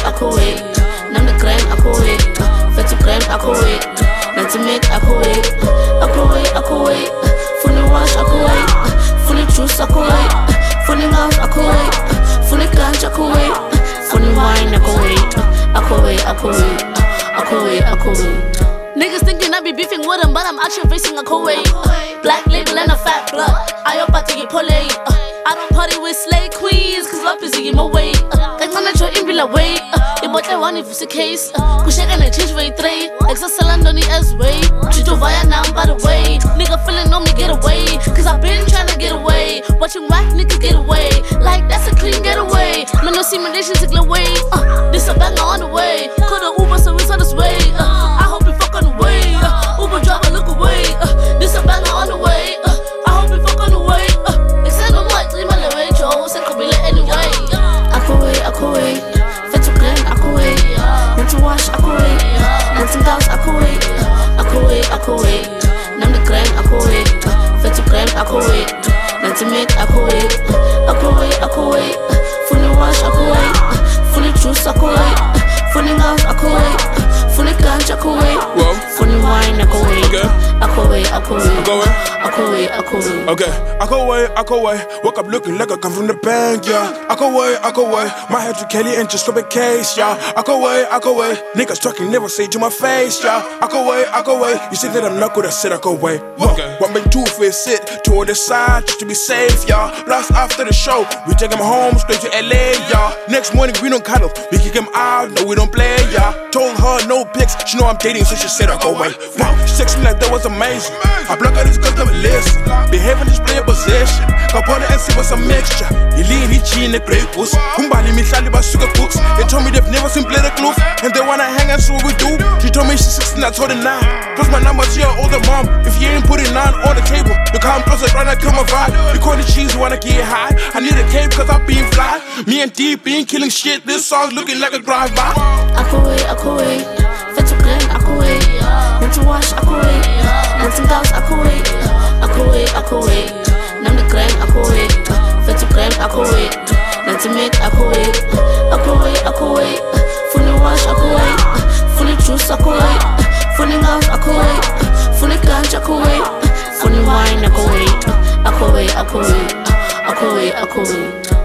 aku wait. Nam the grind, aku wait. Fetty grind, aku wait. Nanti make, aku wait. Aku wait. Fully wash, aku wait. Fully juice, aku wait. Fully house, aku wait. Fully ganj, aku wait. Fully wine, aku wait. Aku wait. Niggas thinking I be beefing with them, but I'm actually facing a Kuwait. Black label and a fat blood. I up at the pole. I don't party with slay queens, cause love is in my way. Like man, I try in real way. You bought that one if it's a case. Kushek and I change way three. Exasaland on the S way. Chito via now, by the way. Nigga feeling on me, get away. Cause I've been trying to get away. Watching whack niggas get away. Like that's a clean getaway. Man, no simulation to get away. This a banger on the way. Coulda Uber, so it's on this way. I hope you fuck on the way. Uber driver, look away. This a banger on the way. I hope you fuck on the way. Except no much, leave my little Joe. Say could be lit anyway. Aku wait. Fetty grind, aku wait. Nanti wash, aku wait. Nanti house, aku wait. Aku wait. Nam the grind, aku wait. Fetty grind, aku wait. Nanti make, aku wait. Aku wait. Fully wash, aku wait. Fully juice, aku wait. Fully house, aku wait. Fully ganj, aku wait. Fully wine, aku wait. Aku wait. Okay, I go away. Woke up looking like I come from the bank, yeah. I go away. My head to Kelly and just go back case, yeah. I go away. Niggas talking, never say to my face, yeah. I go away. You say that I'm not good, I said I go away. One big two-faced sit to the side just to be safe, yeah. Last after the show, we take him home straight to LA, yeah. Next morning we don't cuddle, we kick him out, no we don't play, yeah. Told her no pics, she know I'm dating, so she said I go away. Wow, she texted me like that was amazing. I block out these girls, never listen. Behaving just play a possession. Kapona and see what's a mixture. He lean, he cheating the great books. Kumbali me shali ba sugar cooks. They told me they've never seen play the kloof. And they wanna hang out, so what we do. She told me she's 16, I told her 9. Plus my number's your older mom. If you ain't putting 9 on the table, you come closer, trying to kill my vibe. You call the cheese, wanna get high. I need a cape cause I'm being fly. Me and D been killing shit. This song's looking like a drive-by. Aku wait. Fetty grind, aku wait. Nanti wash, aku wait. Nanti house, aku wait. Aku wait. Nam the grind, aku wait. Fetty grind, aku wait. Nanti make, aku wait. Aku wait. Fully wash, aku wait. Fully juice, aku wait. Fully house, aku wait. Fully ganj, aku wait. Fully wine, aku wait. Aku wait.